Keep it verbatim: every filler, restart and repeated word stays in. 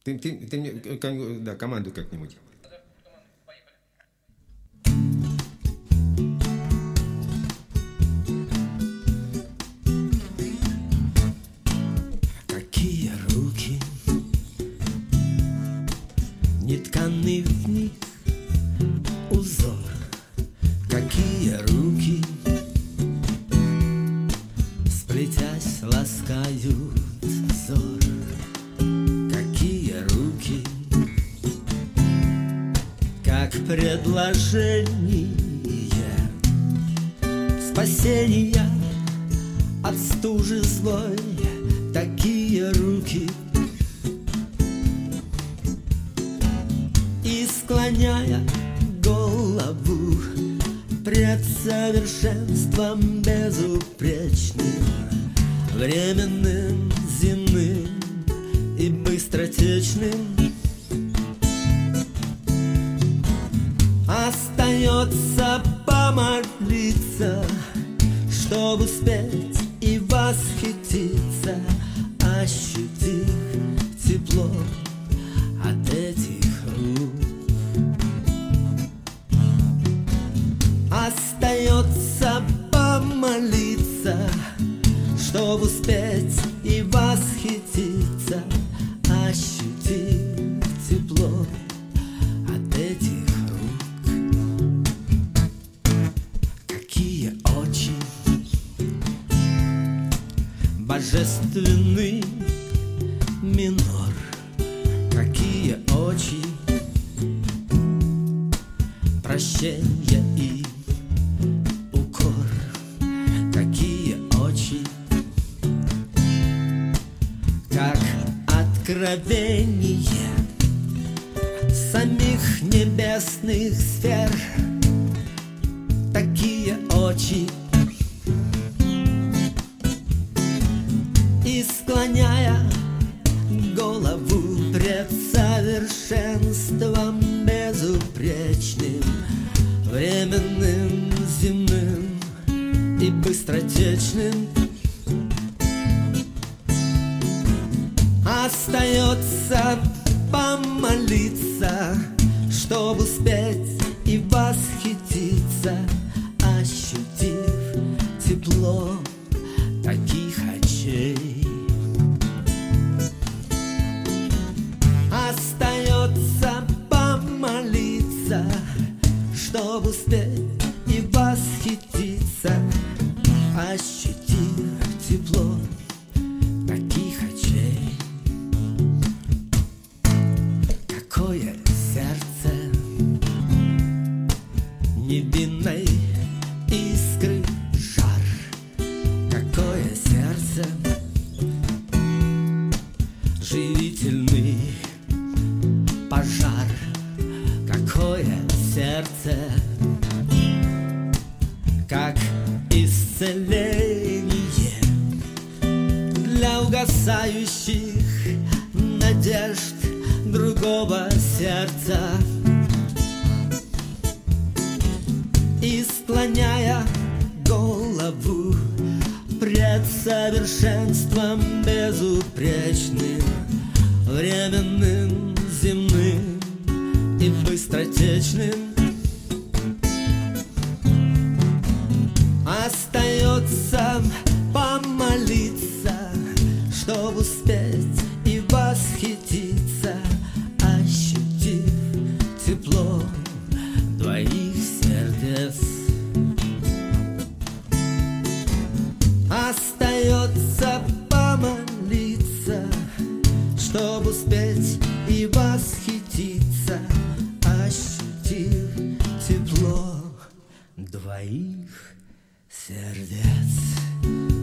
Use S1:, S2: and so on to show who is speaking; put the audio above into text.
S1: Ты, ты, ты мне кон- да, команду как-нибудь.
S2: Какие руки, нетканый в них узор. Какие руки, сплетясь, ласкают взор. Какие руки, как предложение спасения от стужи злой. Такие руки, и склоняя голову пред совершенством безупречным, временным, земным и быстротечным, остается помолиться, чтобы успеть и восхититься, ощутив тепло от этих рук. Остается помолиться, чтобы успеть и восхититься, ощутив тепло от этих рук. Какие очи, божественный минор. Какие очи, прощение и укор. Какие очи, как откровение самих небесных сфер. Такие очи, и склоняя голову пред совершенством безупречным, временным, земным и быстротечным, остается помолиться, чтобы успеть и восхититься, ощутив тепло таких очей. Остается помолиться, чтобы успеть и восхититься, ощутив тепло таких очей. Какое сердце невинной искры жар. Какое сердце живительный пожар. Какое сердце, как исцеление для угасающих надежд другого сердца. И склоняя голову пред совершенством безупречным, временным, земным и быстротечным, остается помолиться, чтобы успеть и восхититься, ощутив тепло двоих сердец. Остается помолиться, чтобы успеть и восхититься, ощутив тепло двоих сердец.